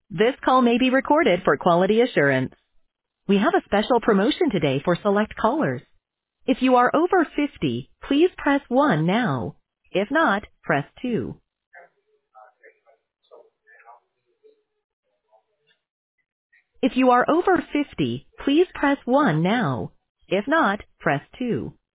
This call may be recorded for quality assurance. We have a special promotion today for select callers. If you are over 50, please press 1 now. If not, press 2. If you are over 50, please press 1 now. If not, press 2.